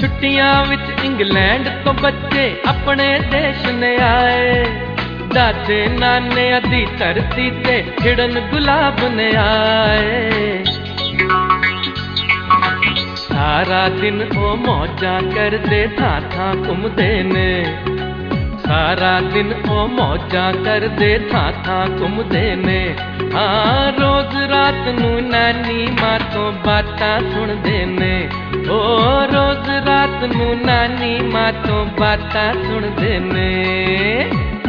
छुट्टियां विच इंग्लैंड तो बच्चे अपने देश ने आए। दादे नाने दी धरती ते खिड़न गुलाब ने आए। सारा दिन ओ मौजा करदे थां थां घुमदे ने। सारा दिन ओ मौजा करदे थां थां घुमदे ने। हाँ रोज रात नू नानी मां तो बातां सुनदे ने। ओ रोज रात नू नानी मां तो बातां सुनदे ने।